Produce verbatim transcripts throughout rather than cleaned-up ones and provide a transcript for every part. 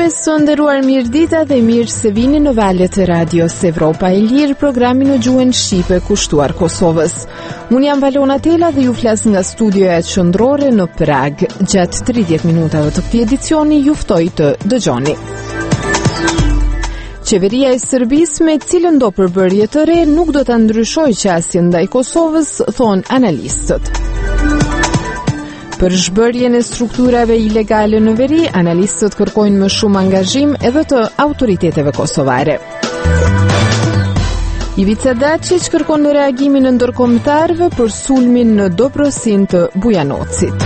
mëngjes, të nderuar mirëdita dhe mirë se vini në valët e radios Evropa e Lirë, programin në gjuhën shqipe kushtuar Kosovës. Unë jam Valona Tela dhe ju flas nga studioja qendrore në Prag. Gjatë tridhjetë minutave të këtij edicioni ju ftoj të dëgjoni. Qeveria e Serbisë me cilën do përbërje të re nuk do ta ndryshojë qasjen ndaj Kosovës, thon analistët. Për zhbërjen e strukturave ilegale në veri, analistët kërkojnë më shumë angazhim edhe të autoriteteve kosovare. Ivica Dačić kërkon në reagimin e ndërkombëtarëve për sulmin në Dobrosin të Bujanocit.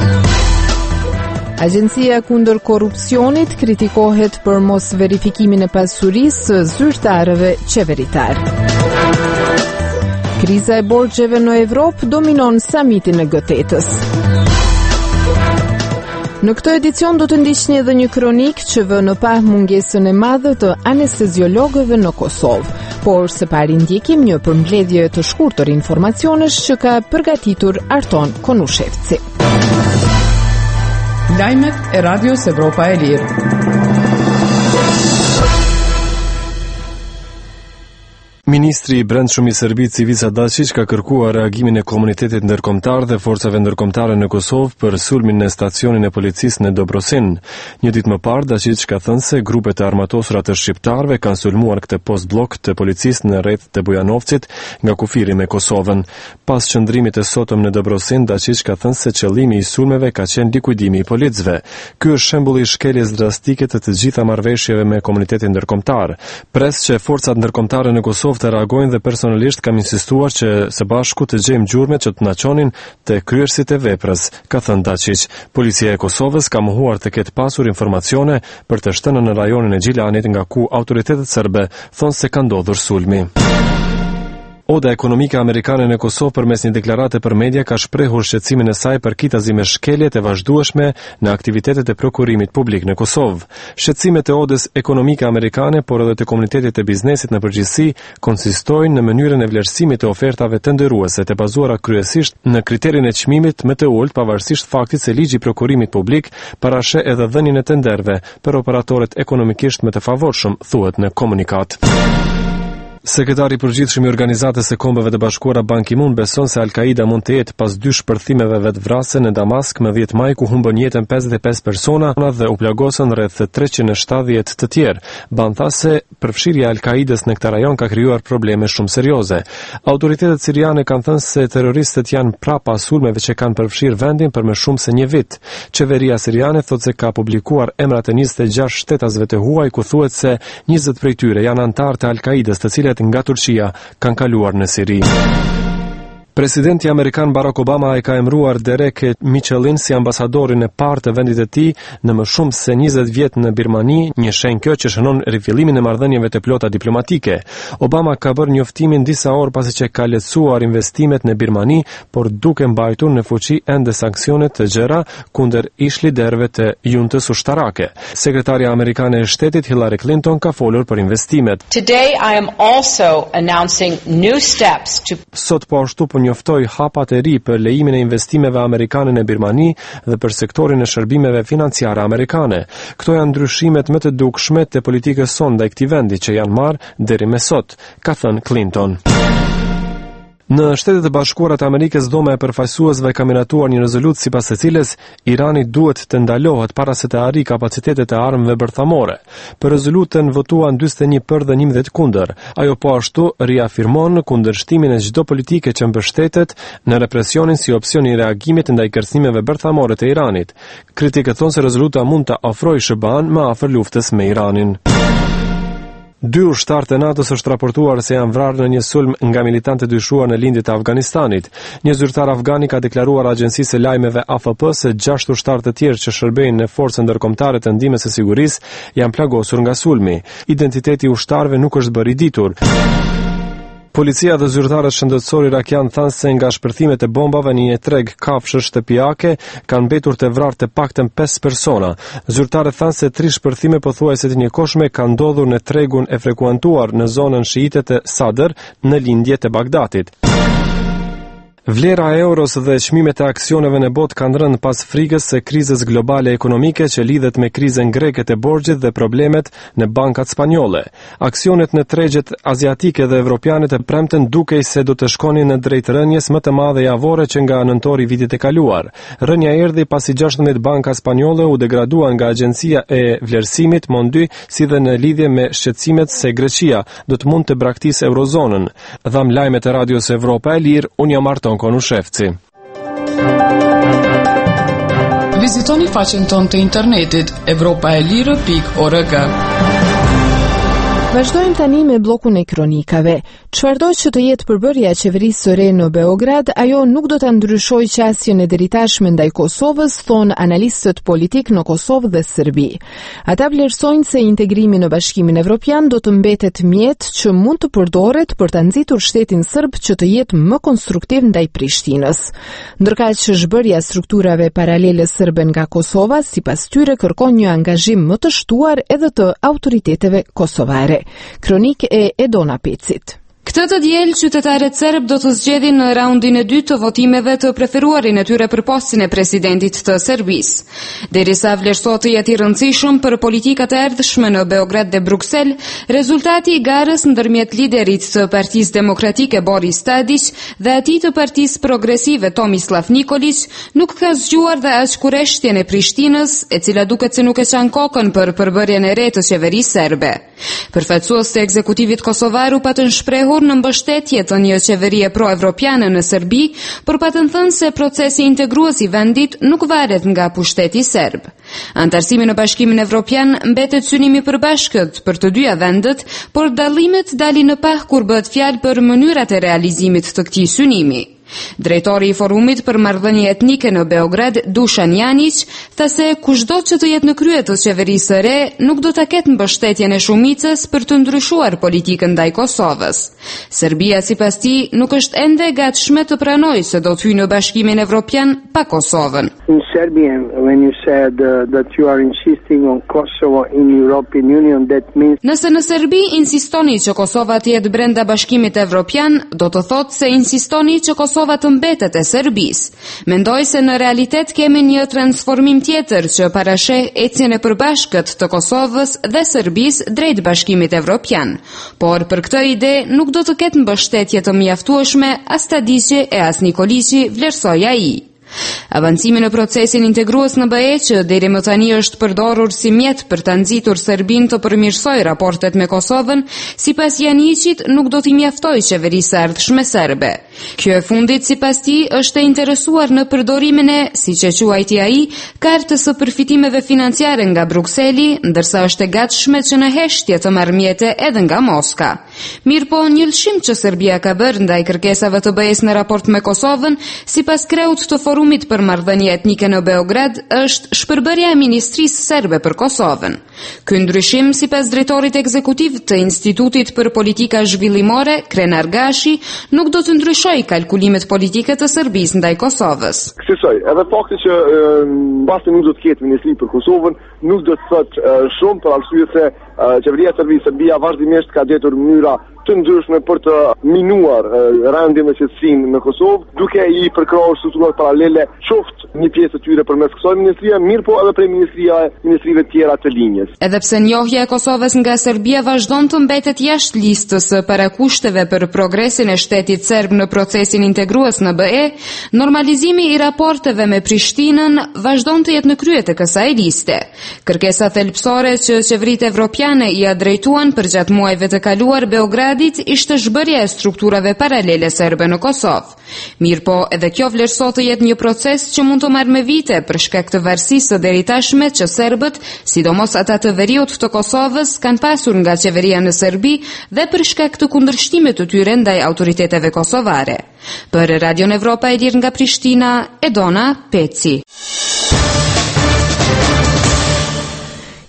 Agjencia kundër korrupsionit kritikohet për mos verifikimin e pasurisë së zyrtarëve qeveritar. Kriza e borxheve në Evropë dominon samitin e G tetës. Në këtë edicion do të ndiqni edhe një kronik që vë në pa mungesën e madhe të anesteziologëve në Kosovë, por së pari ndjekim një përmbledhje të shkurtër informacionesh që ka përgatitur Arton Konushevci. Lajmet e Radios Evropa e Lirë. Ministri i Brendshëm i Serbisë Ivica Dačić ka kërkuar reagimin e komunitetit ndërkombëtar dhe forcave ndërkombëtare në Kosovë për sulmin në stacionin e policisë në Dobrosin. Një ditë më parë, Dačić ka thënë se grupet e armatosura të shqiptarëve kanë sulmuar këtë post blok të policisë në rreth të Bujanovcit nga kufiri me Kosovën. Pas qëndrimit të sotëm në Dobrosin, Dačić ka thënë se qëllimi i sulmeve ka qenë likuidimi i policëve. Ky është shembulli i shkeljes drastike të të gjitha marrëveshjeve me komunitetin ndërkombëtar. Pres që forcat ndërkombëtare në Kosovë të reagojnë dhe personalisht kam insistuar që së bashku të gjejmë gjurmët që të na çonin te kryerësit e veprës, ka thënë Dačić. Policia e Kosovës ka mohuar të ketë pasur informacione për të shtënën në rajonin e Gjilanit nga ku autoritetet serbe thonë se ka ndodhur sulmi. Oda ekonomike amerikane në Kosovë përmes një deklarate për media ka shprehur shqetësimin e saj për kitazi me shkeljet e vazhdueshme në aktivitetet e prokurimit publik në Kosovë. Shqetësimet e odës ekonomike amerikane, por edhe të komunitetit e biznesit në përgjithësi, konsistojnë në mënyrën e vlerësimit të ofertave tenderuese të bazuara kryesisht në kriterin e çmimit më të ulët, pavarësisht faktit se ligji i prokurimit publik parashë edhe dhënien e tenderëve për operatorët ekonomikisht më të favorshëm, thuhet në komunikat. Sekretari i përgjithshëm i Organizatës së Kombeve të Bashkuara Ban Ki-moon beson se Al-Qaida mund të jetë pas dy shpërthimeve vetvrasëse në Damask më dhjetë maj ku humbën jetën pesëdhjetë e pesë persona dhe u plagosën rreth treqind e shtatëdhjetë të tjerë. Ban tha se përfshirja e Al-Qaidës në këtë rajon ka krijuar probleme shumë serioze. Autoritetet siriane kanë thënë se terroristët janë prapa sulmeve që kanë përfshirë vendin për më shumë se një vit. Qeveria siriane thotë se ka publikuar emrat e njëzet e gjashtë shtetasve të huaj ku thuhet se njëzet prej tyre janë anëtarë të Al-Qaidës, të cilët nga Turqia kanë kaluar në Siri. Presidenti amerikan Barack Obama e ka emruar Derek Michelin si ambasadorin e parë të vendit të tij në më shumë se njëzet vjet në Birmani, një shenjë kjo që shënon rifillimin e marrëdhënieve të plota diplomatike. Obama ka bërë njoftimin disa orë pasi që ka lehtësuar investimet në Birmani, por duke mbajtur në fuqi ende sanksione të gjera kundër ish liderëve të juntës ushtarake. Sekretarja amerikane e shtetit Hillary Clinton ka folur për investimet. Today I am also announcing new steps to Sot po ashtu po njoftoi hapat e ri për lejimin e investimeve amerikane në Birmani dhe për sektorin e shërbimeve financiare amerikane. Këto janë ndryshimet më të dukshme të politikës sonë ndaj këtij vendi që janë marrë deri më sot, ka thënë Clinton. Në Shtetet e Bashkuara të Amerikës, Doma e Përfaqësuesve ka miratuar një rezolutë sipas së cilës Irani duhet të ndalohet para se të arrijë kapacitetet e armëve bërthamore. Për rezolutën votuan dyzet e një për dhe njëmbëdhjetë kundër. Ajo po ashtu riafirmon kundërshtimin e çdo politike që mbështetet në represionin si opsion i reagimit ndaj kërcënimeve bërthamore të Iranit. Kritikët thonë se rezoluta mund të ofrojë shëban më afër luftës me Iranin. Dy ushtarë të NATO-s është raportuar se janë vrarë në një sulm nga militantë dyshuar në lindje të Afganistanit. Një zyrtar afgan ka deklaruar agjencisë së lajmeve A F P se gjashtë ushtarë të tjerë që shërbejnë në forcën ndërkombëtare të ndihmës së sigurisë janë plagosur nga sulmi. Identiteti i ushtarëve nuk është bërë i ditur. Policia dhe zyrtarët shëndetësor irakian thanë se nga shpërthimet e bombave në një treg kafshësh shtëpiake kanë mbetur të vrarë të paktën pesë persona. Zyrtarët thanë se tri shpërthime pothuajse të njëkohshme kanë ndodhur në tregun e frekuentuar në zonën shiite të Sadr në lindje të Bagdatit. Vlera e euros dhe çmimet e aksioneve në botë kanë rënë pas frikës së krizës globale ekonomike që lidhet me krizën greke të borxhit dhe problemet në bankat spanjolle. Aksionet në tregjet aziatike dhe evropiane të premten dukej se do të shkonin në drejt rënjes më të madhe javore që nga nëntori vitit e kaluar. Rënja erdhi pasi gjashtëdhjetë banka spanjolle u degraduan nga Agjencia e Vlerësimit Mondy, si dhe në lidhje me shqetësimet se Greqia do të mund të braktisë eurozonën. Dham lajmet e Radios Evropa e Lirë, unë jam Arton Konushevci. Vizitoni faqen tonë të internetit evropa e lirë pikë org. Vazhdojmë tani me bllokun e kronikave. Çfarëdo që të jetë përbërja e qeverisë së re në Beograd, ajo nuk do ta ndryshojë qasjen e deritashme ndaj Kosovës, thonë analistët politik në Kosovë dhe Serbi. Ata vlerësojnë se integrimi në Bashkimin Evropian do të mbetet mjet që mund të përdoret për ta nxitur shtetin serb që të jetë më konstruktiv ndaj Prishtinës. Ndërkaq që zhbërja strukturave paralele serbe nga Kosova, sipas tyre kërkon një angazhim më të shtuar edhe të autoriteteve kosovare. Kronik e Edona Pecit. Këtë të diel, qytetarët serb do të zgjedhin në raundin e dytë të votimeve të preferuarin e tyre për postin e presidentit të Serbisë. Derisa vlerësohet jetë i rëndësishëm për politikat e erdhshme në Beograd dhe Bruksel, rezultati i garës ndërmjet liderit të Partisë Demokratike Boris Tadić dhe atij të Partisë Progresive Tomislav Nikolić nuk ka zgjuar dhe as kurreshtjen e Prishtinës, e cila duket se nuk e çan kokën për përbërjen e re të qeverisë serbe. Përfaqësues të ekzekutivit kosovar u patën shprehur në mbështetje të një qeverie pro-evropiane në Serbi, por patën thënë se procesi integrues i vendit nuk varet nga pushteti serb. Antarësimi në Bashkimin Evropian mbetet synimi i përbashkët për të dyja vendet, por dallimet dalin në pah kur bëhet fjalë për mënyrat e realizimit të këtij synimi. Drejtori i forumit për marrëdhënie etnike në Beograd, Dušan Janić, tha se kushdo që të jetë në krye të qeverisë së re nuk do ta ketë mbështetjen e shumicës për të ndryshuar politikën ndaj Kosovës. Serbia sipas tij nuk është ende e gatshme të pranojë se do të hyjë në Bashkimin Evropian pa Kosovën. In Serbia, when you said uh, that you are insisting on Kosovo in European Union, that means Nëse në Serbi insistoni që Kosova të jetë brenda Bashkimit Evropian, do të thotë se insistoni që Kosova të mbetet e Serbisë. Mendoj se në realitet kemi një transformim tjetër që parasheh ecjen e përbashkët të Kosovës dhe Serbisë drejt Bashkimit Evropian. Por për këtë ide nuk do të ketë mbështetje të mjaftueshme as Tadići e as Nikolići, vlerësoi ai. Avancimi në procesin integrues në B E që deri më tani është përdorur si mjet për ta nxitur Serbinë të përmirësojë raportet me Kosovën, sipas Janićit nuk do t'i mjaftojë qeverisë së ardhshme serbe. Kjo e fundit sipas tij është e interesuar në përdorimin e, siç e quajti ai, kartës së përfitimeve financiare nga Brukseli, ndërsa është e gatshme që në heshtje të marrë mjete edhe nga Moska. Mirpo një lëshim që Serbia ka bërë ndaj kërkesave të B E-s në raport me Kosovën, sipas kreut të forumit për marrëdhënie etnike në Beograd, është shpërbërja e Ministrisë serbe për Kosovën. Ky ndryshim, sipas drejtorit ekzekutiv të Institutit për Politika Zhvillimore, Krenar Gashi, nuk do të ndryshojë kalkulimet politike të Serbisë ndaj Kosovës. Kësaj, edhe fakti që pasi nuk do të ketë ministri për Kosovën, nuk do të thotë shumë për arsye se qeveria e Serbisë, Serbia vazhdimisht ka gjetur mënyra të ndryshme për të minuar rendin dhe qetësinë në Kosovë, duke i përkrahur strukturat paralele, qoftë një pjesë e tyre përmes kësaj ministrie, mirë po edhe prej ministria ministrive tjera të linjës. Edhe pse njohja e Kosovës nga Serbia vazhdon të mbetet jashtë listës së parakushteve për progresin e shtetit serb në procesin integrues në B E, normalizimi i raporteve me Prishtinën vazhdon të jetë në krye të kësaj liste. Kërkesa thelbësore që qeveritë evropiane i ia drejtuan përgjatë muajve të kaluar Beograd ishte zhbërja e strukturave paralele serbe në Kosovë. Mirpo, edhe kjo vlerësohet të jetë një proces që mund të marrë me vite për shkak të varësisë së deritashme që serbët, sidomos ata të veriut të Kosovës, kanë pasur nga qeveria në Serbi dhe për shkak të kundërshtimit të tyre ndaj autoriteteve kosovare. Për Radion Evropa e Lirë nga Prishtina, Edona Peci.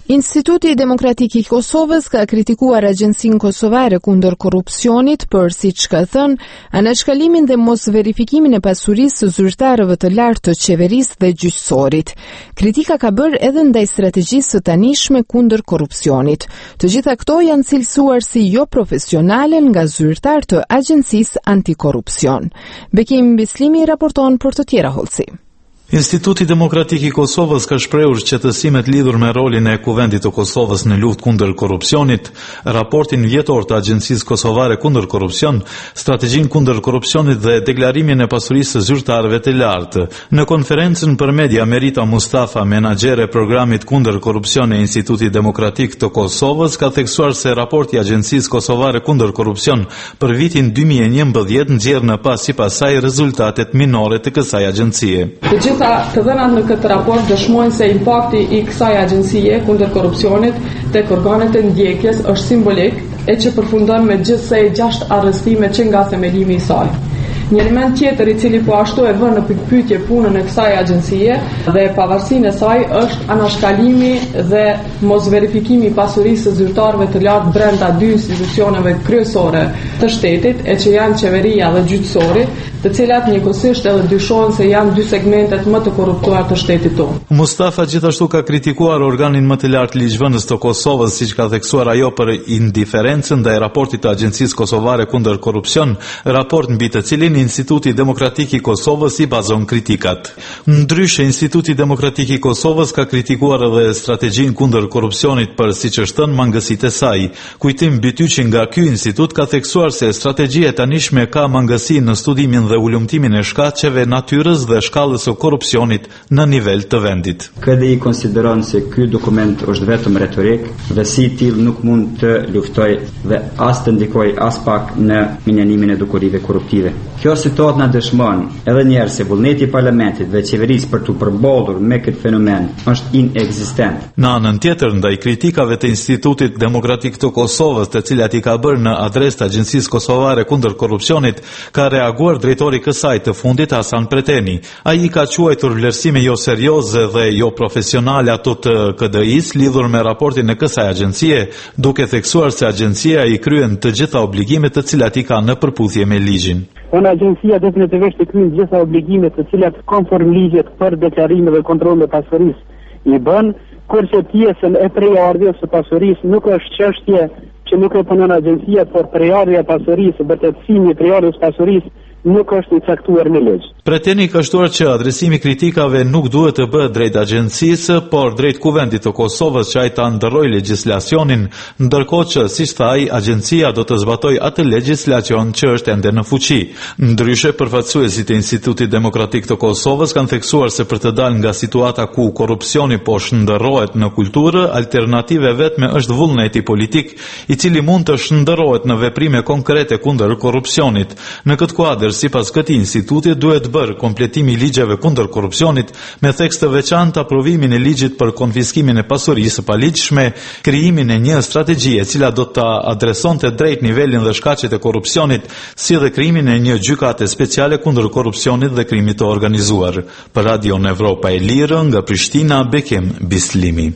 Instituti Demokratik i Kosovës ka kritikuar Agjencinë Kosovare kundër korrupsionit për, siç ka thënë, anaçkalimin dhe mos verifikimin e pasurisë së zyrtarëve të lartë të qeverisë dhe gjyqësorit. Kritika ka bërë edhe ndaj strategjisë së tanishme kundër korrupsionit. Të gjitha këto janë cilësuar si jo profesionale nga zyrtar të Agjencisë Antikorrupsion. Bekim Bislimi raporton për të tjera hollësi. Instituti Demokratik i Kosovës ka shprehur qetësimet lidhur me rolin e Kuvendit të Kosovës në luftë kundër korrupsionit, raportin vjetor të Agjencisë Kosovare kundër korrupsion, strategjinë kundër korrupsionit dhe deklarimin e pasurisë së zyrtarëve të lartë. Në konferencën për media, Merita Mustafa, menaxhere e programit kundër korrupsion e Institutit Demokratik të Kosovës, ka theksuar se raporti i Agjencisë Kosovare kundër korrupsion për vitin dy mijë e njëmbëdhjetë nxjerr në pas sipas saj rezultatet minore të kësaj agjencie. Të dhënat në këtë raport dëshmojnë se impakti i kësaj agjencie kundër korrupsionit tek organet e ndjekjes është simbolik e që përfundon me gjithsej gjashtë arrestime që nga themelimi i saj. Një element tjetër i cili po ashtu e vën në pikpyetje punën e kësaj agjencie dhe pavarësinë e saj është anashkalimi dhe mos verifikimi i pasurisë së zyrtarëve të lartë brenda dy institucioneve kryesore të shtetit, e që janë qeveria dhe gjyqësori, të cilat njëkohësisht edhe dyshohen se janë dy segmentet më të korruptuar të shtetit tonë. Mustafa gjithashtu ka kritikuar organin më të lartë ligjvënës të Kosovës, siç ka theksuar ajo për indiferencën ndaj raportit të Agjencisë Kosovare kundër korrupsion, raport mbi të cilin Instituti Demokratik i Kosovës i bazon kritikat. Ndryshe, Instituti Demokratik i Kosovës ka kritikuar edhe strategjinë kundër korrupsionit për, siç është thënë, mangësitë e saj. Kujtim Bytyqi nga ky institut ka theksuar se strategjia e tanishme ka mangësi në studimin dhe ulëmtimin e shkaqeve, natyrës dhe shkallës së korrupsionit në nivel të vendit. K D I konsideron se ky dokument është vetëm retorik dhe si i tillë nuk mund të luftojë dhe as të ndikojë as pak në minjanimin e dukurive korruptive. Kjo situatë na dëshmon edhe një herë se vullneti i parlamentit dhe qeverisë për të përballur me këtë fenomen është inekzistent. Në anën tjetër, ndaj kritikave të Institutit Demokratik të Kosovës, të cilat i ka bërë në adresë të Agjencisë Kosovare kundër korrupsionit, ka reaguar drejtori i kësaj të fundit, Hasan Preteni. Ai ka quajtur vlerësime jo serioze dhe jo profesionale ato të K D I-s lidhur me raportin e kësaj agjencie, duke theksuar se agjencia i kryen të gjitha obligimet të cilat i ka në përputhje me ligjin. Unë agjencia definitivisht i kryen gjitha obligimet të cilat konform ligjit për deklarime dhe kontroll me pasurisë i bën, kurse pjesën e prejardhjes së pasurisë nuk është çështje që nuk e punon agjencia, por prejardhja e pasurisë, vërtetësimi i prejardhjes së pasurisë nuk është i caktuar në ligj. Preteni ka shtuar që adresimi kritikave nuk duhet të bëhet drejt agjencisë, por drejt Kuvendit të Kosovës që ai ta ndërrojë legjislacionin, ndërkohë që, siç tha ai, agjencia do të zbatojë atë legjislacion që është ende në fuqi. Ndryshe, përfaqësuesit e Institutit Demokratik të Kosovës kanë theksuar se për të dalë nga situata ku korrupsioni po shndërrohet në kulturë, alternative vetme është vullneti politik, i cili mund të shndërrohet në veprime konkrete kundër korrupsionit. Në këtë kuadër, sipas këtij instituti, duhet bërë kompletimi i ligjeve kundër korrupsionit me tekst të veçantë, aprovimin e ligjit për konfiskimin e pasurisë së paligjshme, krijimin e një strategjie e cila do ta adresonte drejt nivelin dhe shkaqet e korrupsionit, si dhe krijimin e një gjykate speciale kundër korrupsionit dhe krimit të organizuar. Për Radion Evropa e Lirë, nga Prishtina, Bekim Bislimi.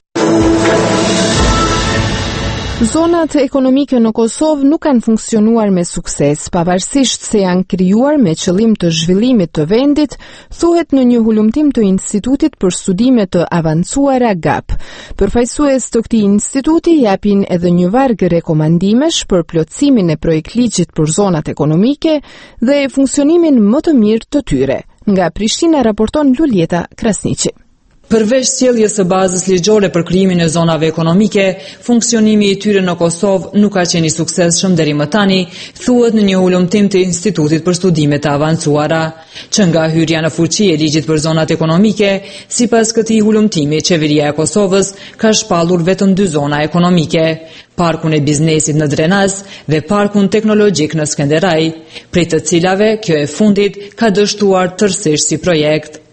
Zonat ekonomike në Kosovë nuk kanë funksionuar me sukses, pavarësisht se janë krijuar me qëllim të zhvillimit të vendit, thuhet në një hulumtim të Institutit për Studime të Avancuara G A P. Përfaqësues të këtij instituti japin edhe një varg rekomandimesh për plotësimin e projektligjit për zonat ekonomike dhe funksionimin më të mirë të tyre. Nga Prishtina raporton Luljeta Krasniqi. Përveç sjelljes së bazës ligjore për krijimin e zonave ekonomike, funksionimi i tyre në Kosovë nuk ka qenë i suksesshëm deri më tani, thuhet në një hulumtim të Institutit për Studime të Avancuara, që nga hyrja në fuqi e ligjit për zonat ekonomike, sipas këtij hulumtimi, qeveria e Kosovës ka shpallur vetëm dy zona ekonomike, parkun e biznesit në Drenaz dhe parkun teknologjik në Skenderaj, prej të cilave kjo e fundit ka dështuar tërësisht si projekt.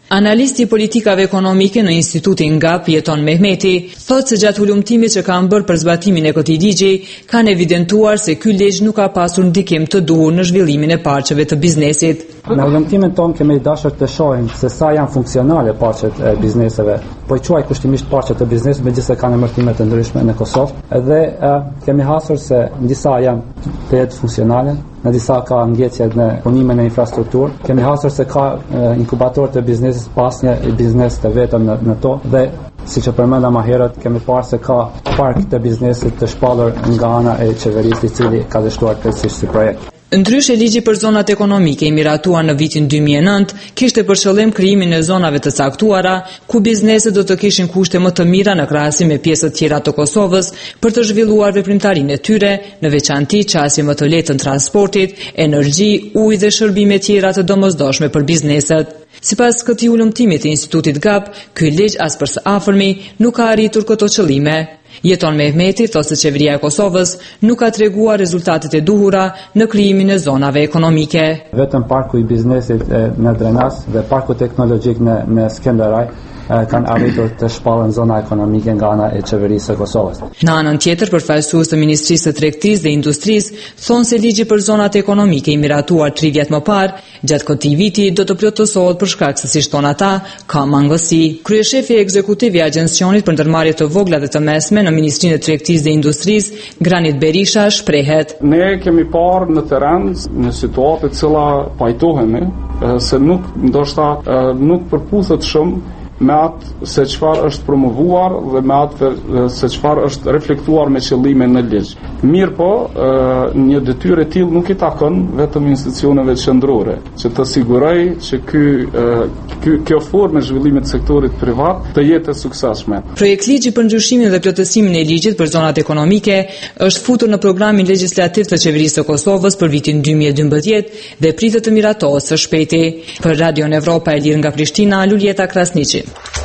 Analisti i politikave ekonomike në Institutin Gap, Jeton Mehmeti, thotë se gjatë ulumtimit që kanë bërë për zbatimin e këtij ligji, kanë evidentuar se ky ligj nuk ka pasur ndikim të duhur në zhvillimin e parqeve të biznesit. Në ulumtimin tonë kemi dashur të shohim se sa janë funksionale parqet e bizneseve, po i quaj kushtimisht parqet e biznesit, megjithëse kanë emërtime të ndryshme në Kosovë, dhe uh, kemi hasur se në disa janë të jetë funksionale, në disa ka ngjecje në punimin e infrastrukturë. Kemi hasur se ka uh, inkubator të biznesit pas një biznes të vetëm në, në to, dhe siç e përmenda më herët, kemi parë se ka park të biznesit të shpallur nga ana e qeverisë, i cili ka dështuar krejtësisht si projekt. Ndryshe, ligji për zonat ekonomike i miratuar në vitin dy mijë e nëntë kishte për qëllim krijimin e zonave të caktuara ku bizneset do të kishin kushte më të mira në krahasim me pjesët tjera të Kosovës për të zhvilluar veprimtarinë e tyre, në veçanti qasje më të lehtë të transportit, energji, ujë dhe shërbime tjera të domosdoshme për bizneset. Sipas këtij ulumtimi të Institutit Gap, ky ligj as për së afërmi nuk ka arritur këto qëllime. Jeton Mehmeti thotë se qeveria e Kosovës nuk ka treguar rezultatet e duhura në krijimin e zonave ekonomike. Vetëm parku i biznesit në Drenas dhe parku teknologjik në, në Skenderaj kanë arritur të shpallën zona ekonomike nga ana e qeverisë së Kosovës. Në anën tjetër, përfaqësues të Ministrisë së Tregtisë dhe Industrisë thonë se ligji për zonat ekonomike i miratuar tri vjet më parë, gjatë këtij viti do të plotësohet për shkak se, siç thonë ata, ka mangësi. Kryeshefi ekzekutiv i Agjencionit për ndërmarrje të vogla dhe të mesme në Ministrinë e Tregtisë dhe Industrisë, Granit Berisha, shprehet: Ne kemi parë në terren në situatë të cila pajtohemi se nuk ndoshta nuk përputhet shumë me atë se çfarë është promovuar dhe me atë se çfarë është reflektuar me qëllime në ligj. Mirë po, një detyrë e tillë nuk i takon vetëm institucioneve qendrore, që të siguroj që ky, ky kjo formë e zhvillimit të sektorit privat të jetë e suksesshme. Projekt ligji për ndryshimin dhe plotësimin e ligjit për zonat ekonomike është futur në programin legjislativ të qeverisë së Kosovës për vitin dy mijë e dymbëdhjetë dhe pritet të miratohet së shpejti. Për Radion Evropa e Lirë nga Prishtina, Luljeta Krasniqi.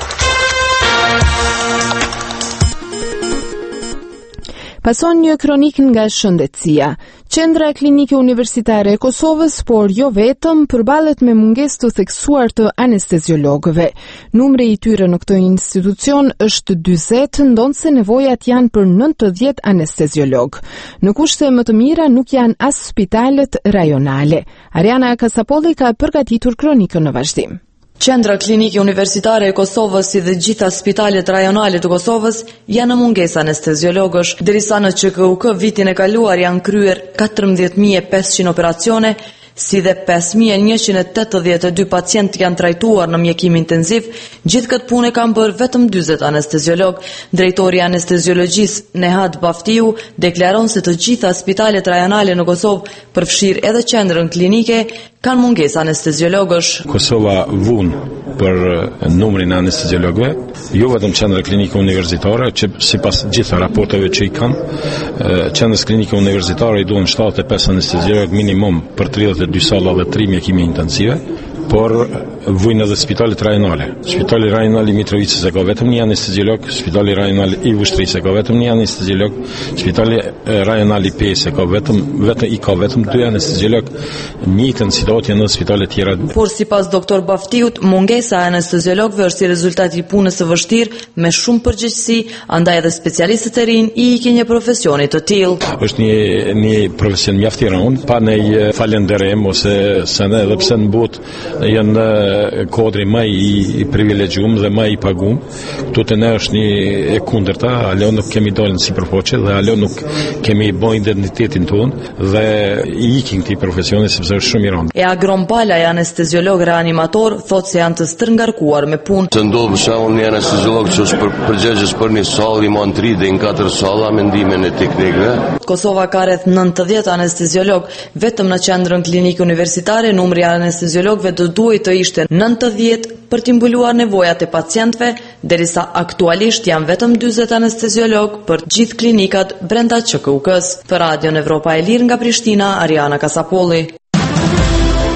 Pason një kronik nga shëndetësia. Qendra Klinike Universitare e Kosovës, por jo vetëm, përballet me mungesë të theksuar të anesteziologëve. Numri i tyre në këtë institucion është dyzet, ndonse nevojat janë për nëntëdhjetë anesteziolog. Në kushte më të mira nuk janë as spitalet rajonale. Ariana Kasapolli ka përgatitur kronikën në vazhdim. Qendra Klinike Universitare e Kosovës si dhe gjitha spitalet rajonale të Kosovës janë në mungesë anesteziologësh, derisa në Q K U K vitin e kaluar janë kryer katërmbëdhjetë mijë e pesëqind operacione, si dhe pesë mijë e njëqind e tetëdhjetë e dy pacientë janë trajtuar në mjekim intenziv. Gjithë këtë punë kanë bërë vetëm dyzet anesteziolog. Drejtori i anesteziologjisë Nehat Baftiu deklaron se të gjitha spitalet rajonale në Kosovë, përfshirë edhe qendrën klinike, kanë mungesë anesteziologësh. Kosova vun për numrin e anesteziologëve, jo vetëm qendra klinike universitare, që sipas gjitha raporteve që i kanë, qendrës klinike universitare i duhen shtatëdhjetë e pesë anesteziologë minimum për tridhjetë e dy salla dhe tri mjekime intensive, por vujnë edhe spitalet rajonale. Spitali rajonal i Mitrovicës e ka vetëm një anesteziolog, spitali rajonal i Vushtrisë e ka vetëm një anesteziolog, spitali rajonal i Pesë e ka vetëm vetëm i ka vetëm dy anesteziolog, njëjtën situatë në spitalet tjera. Por sipas doktor Baftiut, mungesa e anesteziologëve është si rezultat i punës së vështirë me shumë përgjegjësi, andaj edhe specialistët e rinj i ikin një profesioni të tillë. Është një një profesion mjaft i rënd, pa ne falënderim ose se ne edhe pse në botë janë kodri më i, i privilegjuar dhe më i paguar. Këtu te ne është një e kundërta, alo nuk kemi dalën sipërfaqe dhe alo nuk kemi bën identitetin tonë dhe i ikin këtij profesioni sepse është shumë i rëndë. E Agron Bala, anesteziolog reanimator, thotë se janë të stërngarkuar me punë. Të ndodh për shembull një anesteziolog që është për, përgjegjës për një sallë, i mund tri deri në katër salla me ndikimin e teknikëve. Kosova ka rreth nëntëdhjetë anesteziolog, vetëm në qendrën klinike universitare numri i anesteziologëve do duhet të ishte nëntëdhjetë për të mbuluar nevojat e pacientëve, derisa aktualisht janë vetëm dyzet anesteziolog për gjithë klinikat brenda Q K U K-s. Për Radion Evropa e Lirë nga Prishtina, Ariana Kasapolli.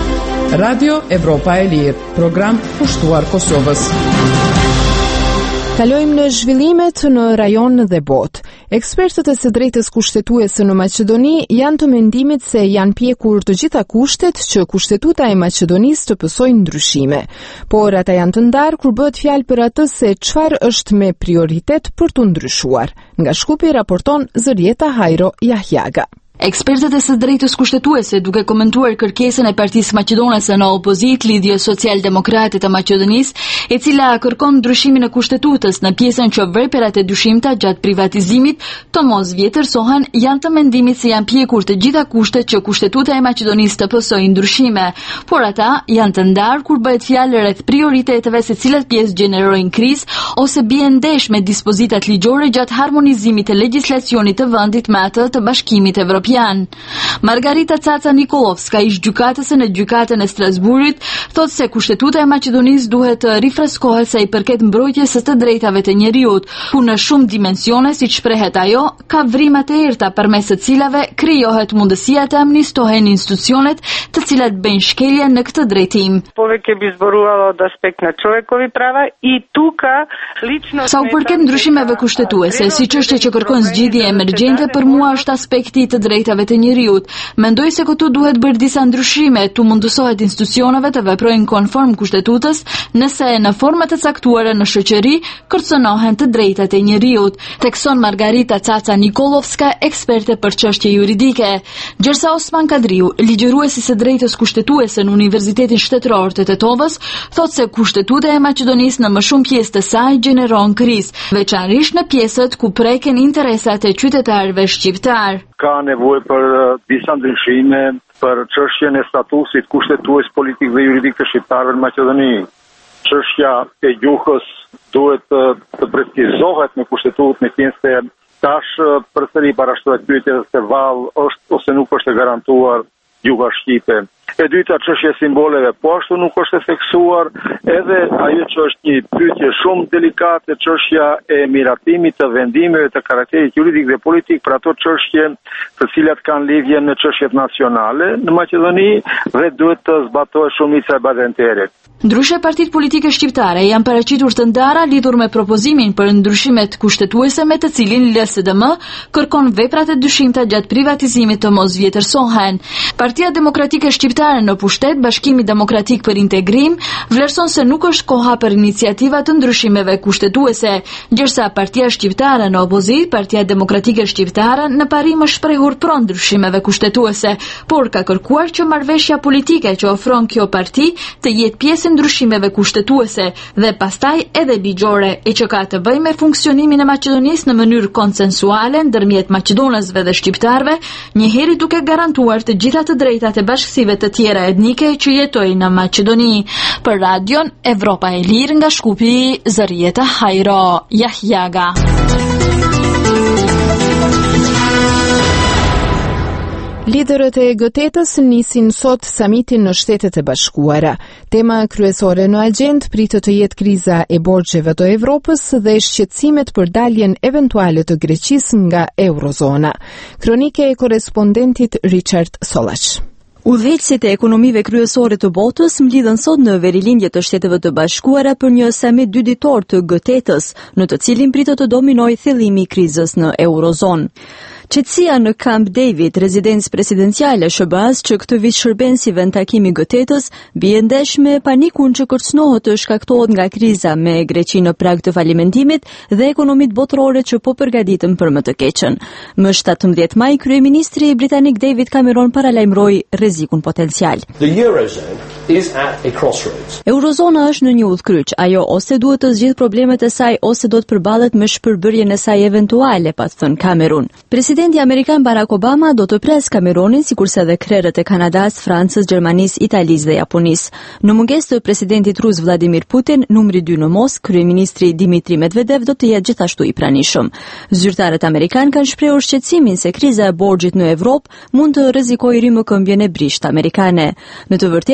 Radio Evropa e Lirë, program pushtuar Kosovës. Kalojmë në zhvillimet në rajon dhe botë. Ekspertët e së drejtës kushtetuese në Maqedoni janë të mendimit se janë pjekur të gjitha kushtet që kushtetuta e Maqedonisë të pësojë ndryshime. Por ata janë të ndarë kur bëhet fjalë për atë se çfarë është me prioritet për të ndryshuar. Nga Shkupi raporton Zërieta Hajro Jahjaga. Ekspertët e së drejtës kushtetuese, duke komentuar kërkesën e Partisë Maqedonase në opozitë Lidhje Social-Demokrate të Maqedonisë, e cila kërkon ndryshimin e kushtetutës në pjesën që veperat e dyshimta gjatë privatizimit të mos vjetërsohen, janë të mendimit se janë pjekur të gjitha kushtet që kushtetuta e Maqedonisë të pësojë ndryshime, por ata janë të ndarë kur bëhet fjalë rreth prioriteteve se cilat pjesë gjenerojnë krizë ose bien ndesh me dispozitat ligjore gjatë harmonizimit të legjislacionit të vendit me atë të Bashkimit Evropian. Margarita Caca Nikolovska, ish gjykatëse në gjykatën e Strasburit, thotë se kushtetuta e Maqedonisë duhet të rifreskohet sa i përket mbrojtjes së të drejtave të njeriut, ku në shumë dimensione, siç shprehet ajo, ka vrima të errta përmes të cilave krijohet mundësia të amnistohen institucionet të cilat bëjnë shkelje në këtë drejtim. Повеќе би зборувала од аспект на човекови права и тука лично Sa u përket ndryshimeve kushtetuese, si çështja që kërkon zgjidhje emergjente, për mua është aspekti i të drejtave të njeriut. Mendoj se këtu duhet bërë disa ndryshime, tu mundësohet institucioneve të veprojnë konform kushtetues, nëse në forma të caktuara në shoqëri kërcënohen të drejtat e njeriut, thekson Margarita Caca Nikolovska, eksperte për çështje juridike. Gjersa Osman Kadriu, ligjëruesi i së drejtës kushtetuese në Universitetin Shtetëror të Tetovës, thotë se kushtetuta e Maqedonisë në më shumë pjesë të saj gjeneron krizë, veçanërisht në pjesët ku preken interesat e qytetarëve shqiptar. Ka nevojë për disa ndryshime për çështjen e statusit kushtetues politik dhe juridik të shqiptarëve në Maqedoni. Çështja e gjuhës duhet të precizohet në kushtetutë, në qenë se tash përsëri parashtrohet pyetja se vallë është ose nuk është e garantuar gjuha shqipe. E dyta, çështja e simboleve, po ashtu nuk është e theksuar, edhe ajo që është një pyetje shumë delikate, çështja e miratimit të vendimeve të karakterit juridik dhe politik për ato çështje të cilat kanë lidhje në çështjet nacionale në Maqedoni dhe duhet të zbatohet shumica e badentere. Ndryshe partitë politike shqiptare janë paraqitur të ndara lidhur me propozimin për ndryshimet kushtetuese me të cilin L S D M kërkon veprat e dyshimta gjatë privatizimit të mos vjetërsohen. Partia Demokratike Shqiptare në pushtet, Bashkimi Demokratik për Integrim, vlerëson se nuk është koha për iniciativa të ndryshimeve kushtetuese, ndërsa Partia Shqiptare në opozit, Partia Demokratike Shqiptare në parim është shprehur pro ndryshimeve kushtetuese, por ka kërkuar që marrëveshja politike që ofron kjo parti të jetë pjesë ndryshimeve kushtetuese dhe pastaj edhe ligjore, e që ka të bëjë me funksionimin e Maqedonisë në mënyrë konsensuale ndërmjet maqedonësve dhe shqiptarëve, njëherë duke garantuar të gjitha të drejtat e bashkësive të tjera etnike që jetojnë në Maqedoni. Për radion Evropa e Lirë nga Shkupi, Zërieta Hajro Jahjaga. Liderët e G tetës nisin sot samitin në Shtetet e Bashkuara. Tema kryesore në agjendë pritet të jetë kriza e borxheve të Evropës dhe shqetësimet për daljen eventuale të Greqisë nga Eurozona. Kronike e korrespondentit Richard Sollaç. Udhëheqësit e ekonomive kryesore të botës mblidhen sot në verilindje të Shteteve të Bashkuara për një samit dy ditor të G tetës, në të cilin pritet të dominojë thellimi i krizës në Eurozonë. Qetësia në Camp David, rezidencë presidenciale S B A-s që këtë vit shërben si vend takimi G tetës, bie ndesh me panikun që kërcënohet të shkaktohet nga kriza me Greqinë në prag të falimentimit dhe ekonomitë botërore që po përgatiten për më të keqen. Më shtatëmbëdhjetë maj, kryeministri britanik David Cameron paralajmëroi rrezikun potencial. The Eurozone is at a crossroads. Eurozona është në një udhkryq, ajo ose duhet të zgjidhë problemet e saj ose do të përballet me shpërbërjen e saj eventuale, pa thënë Cameron. Presidenti Amerikan Barack Obama do të pres Cameronin, sikurse edhe krerët e Kanadas, Francës, Gjermanisë, Italisë dhe Japonisë. Në mungesë të presidentit rus Vladimir Putin, numri dy në Moskë, kryeministri Dmitri Medvedev do të jetë gjithashtu i pranishëm. Zyrtarët amerikan kanë shprehur shqetësimin se kriza e borxhit në Evropë mund të rrezikojë rrymëkëmbjen e brisht amerikane. Në të vërtetë, kriza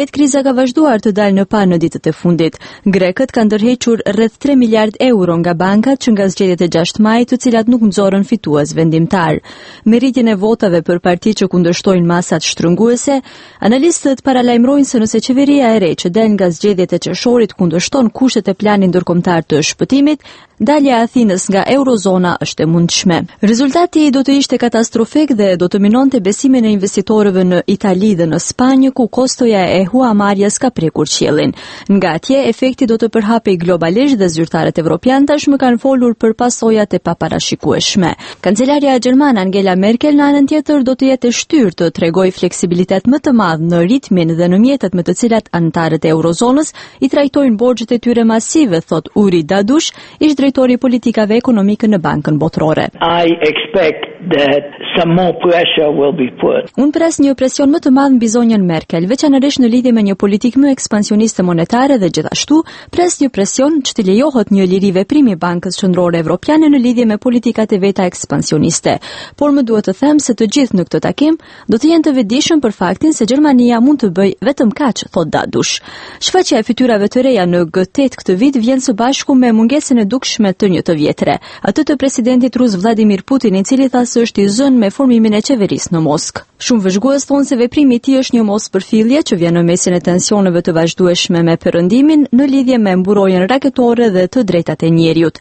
Lira ka vazhduar të dalë në pa në ditët e fundit. Grekët kanë ndërhequr rreth tre miliard euro nga bankat që nga zgjedhjet e gjashtë majit, të cilat nuk nxorën fitues vendimtar. Me rritjen e votave për parti që kundërshtojnë masat shtrënguese, analistët paralajmërojnë se nëse qeveria e re që del nga zgjedhjet e qershorit kundërshton kushtet e planit ndërkombëtar të shpëtimit, dalja e Athinës nga eurozona është e mundshme. Rezultati do të ishte katastrofik dhe do të minonte besimin e investitorëve në Itali dhe në Spanjë, ku kostoja e huamarrjes ka prekur qiellin. Nga atje, efekti do të përhapej globalisht dhe zyrtarët evropian tashmë kanë folur për pasojat e paparashikueshme. Kancelaria gjermane Angela Merkel në anën tjetër do të jetë e shtyrë të tregojë fleksibilitet më të madh në ritmin dhe në mjetet me të cilat anëtarët e eurozonës i trajtojnë borxhet e tyre masive, thot Uri Dadush, ish drejtori politikave ekonomike në Bankën Botërore. I expect that some more pressure will be put. Unë pres një presion më të madh mbi zonjën Merkel, veçanërisht në lidhje me një politikë më ekspansioniste monetare dhe gjithashtu pres një presion që të lejohet një liri veprimi Bankës Qendrore Evropiane në lidhje me politikat e veta ekspansioniste. Por më duhet të them se të gjithë në këtë takim do të jenë të vetëdijshëm për faktin se Gjermania mund të bëjë vetëm kaq, thot Dadush. Shfaqja e fytyrave të reja në G tetë këtë vit vjen së bashku me mungesën e dukshme të një të vjetre, atë të presidentit rus Vladimir Putin, i cili tha se është i zënë me formimin e qeverisë në Moskë. Shumë vëzhgues thonë se veprimi i tij është një mospërfillje që vjen në mesin e tensioneve të vazhdueshme me Perëndimin në lidhje me mburojjen raketore dhe të drejtat e njeriut.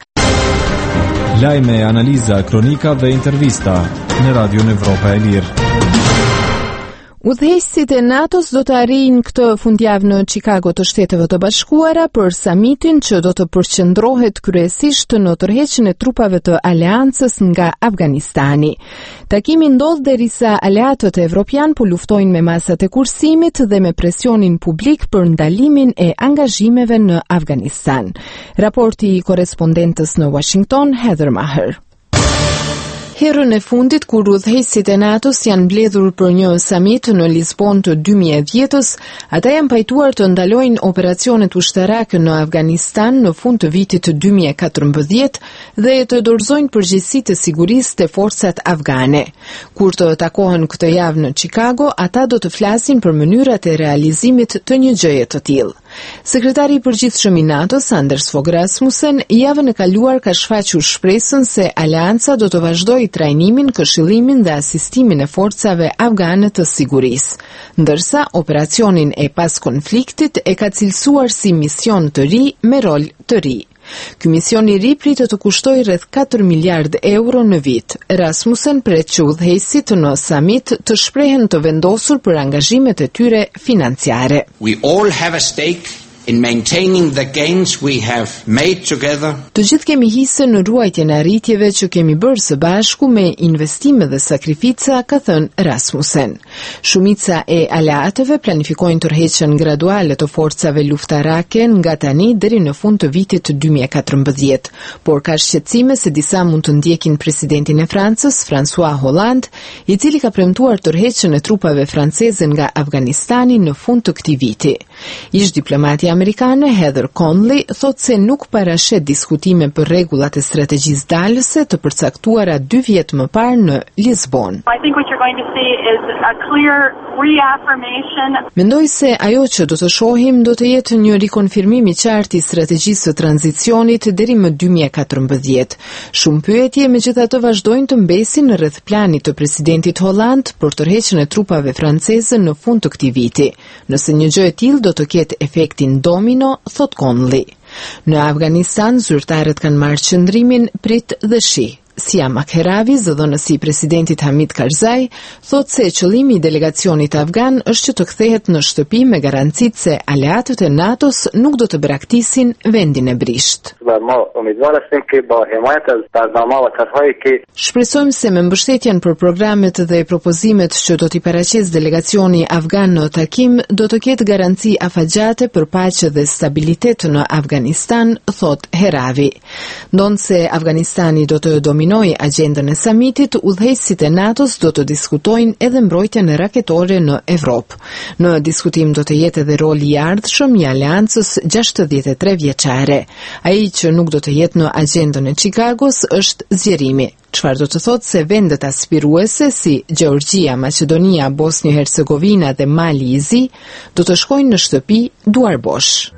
Lajme, analiza, kronika dhe intervista në Radion Evropa e Lirë. Udhëheqësit e NATO-s do të arrijnë këtë fundjavë në Chicago të Shteteve të Bashkuara për samitin që do të përqendrohet kryesisht në tërheqjen e trupave të aleancës nga Afganistani. Takimi ndodh derisa aleatët evropian po luftojnë me masat e kursimit dhe me presionin publik për ndalimin e angazhimeve në Afganistan. Raporti i korrespondentës në Washington, Heather Maher. Herën e fundit kur udhëheqësit e NATO-s janë mbledhur për një samit në Lisbon të dy mijë e dhjetës, ata janë pajtuar të ndalojnë operacionet ushtarake në Afganistan në fund të vitit të dy mijë e katërmbëdhjetë dhe të dorëzojnë përgjegjësitë të sigurisë të forcat afgane. Kur të takohen këtë javë në Chicago, ata do të flasin për mënyrat e realizimit të një gjëje të tillë. Sekretari i përgjithshëm i NATO-s, Anders Fogh Rasmussen, javën e kaluar ka shfaqur shpresën se aleanca do të vazhdojë trajnimin, këshillimin dhe asistimin e forcave afgane të sigurisë, ndërsa operacionin e pas konfliktit e ka cilësuar si mision të ri me rol të ri. Ky mision i ri pritet të kushtoj rreth katër miliard euro në vit. Rasmussen pret që udhëheqësit në samit të shprehen të vendosur për angazhimet e tyre financiare. We all have a stake in maintaining the gains we have made together. Të gjithë kemi hise në ruajtjen e arritjeve që kemi bërë së bashku me investime dhe sakrifica, ka thënë Rasmussen. Shumica e aleatëve planifikojnë tërheqjen graduale të forcave luftarake nga tani deri në fund të vitit të dy mijë e katërmbëdhjetë, por ka shqetësime se disa mund të ndjekin presidentin e Francës, François Hollande, i cili ka premtuar tërheqjen e trupave franceze nga Afganistani në fund të këtij viti. Ish diplomati amerikane Heather Conley thot se nuk parashet diskutime për rregullat e strategjisë dalëse të përcaktuara dy vjet më parë në Lisbon. I think what you're going to see is a clear reaffirmation. Mendoj se ajo që do të shohim do të jetë një rikonfirmim i qartë i strategjisë së tranzicionit deri më dy mijë e katërmbëdhjetë. Shumë pyetje megjithatë vazhdojnë të mbesin rreth planit të presidentit Hollande për tërheqjen e trupave franceze në fund të këtij viti. Nëse një gjë e tillë do të ketë efektin domino, thot Conley. Në Afganistan, zyrtarët kanë marrë qëndrimin prit dhe shi. Siam Akheravi, zëdhënësi i presidentit Hamid Karzai, thot se qëllimi i delegacionit afgan është që të kthehet në shtëpi me garancitë se aleatët e NATO-s nuk do të braktisin vendin e brisht. Shpresojmë se me mbështetjen për programet dhe propozimet që do t'i paraqes delegacioni afgan në takim, do të ketë garanci afatgjate për paqe dhe stabilitet në Afganistan, thot Heravi. Ndonë se Afganistani do të dominojë kulminoi agjendën e samitit, udhëheqësit e NATO-s do të diskutojnë edhe mbrojtjen raketore në Evropë. Në diskutim do të jetë edhe roli i ardhshëm i aleancës gjashtëdhjetë e tre vjeçare. Ai që nuk do të jetë në agjendën e Chicagos është zgjerimi. Çfarë do të thotë se vendet aspiruese si Gjeorgjia, Maqedonia, Bosnjë-Hercegovina dhe Mali i Zi do të shkojnë në shtëpi duar bosh.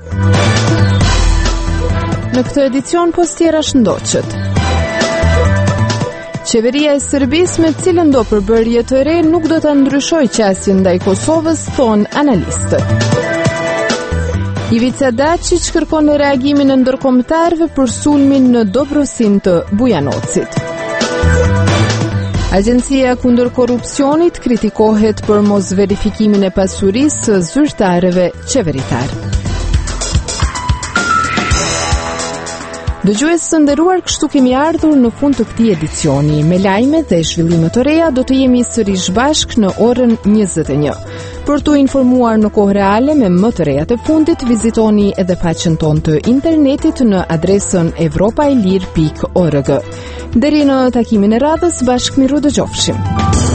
Në këtë edicion postjera shëndoqët. Qeveria e Serbisë me cilën do përbërje të re nuk do të ndryshoj qasjen ndaj Kosovës, thonë analistët. Ivica Dačić kërkon reagimin e ndërkombëtarëve për sulmin në Dobrosin të Bujanocit. Agjencia kundër korrupsionit kritikohet për mos verifikimin e pasurisë së zyrtarëve qeveritar. Dëgjues të nderuar, kështu kemi ardhur në fund të këtij edicioni. Me lajme dhe zhvillime të reja do të jemi sërish bashk në orën njëzet e një. Për të informuar në kohë reale me më të rejat e fundit, vizitoni edhe faqen tonë të internetit në adresën evropailir pikë org. Deri në takimin e radhës, bashkë miru dëgjofshim.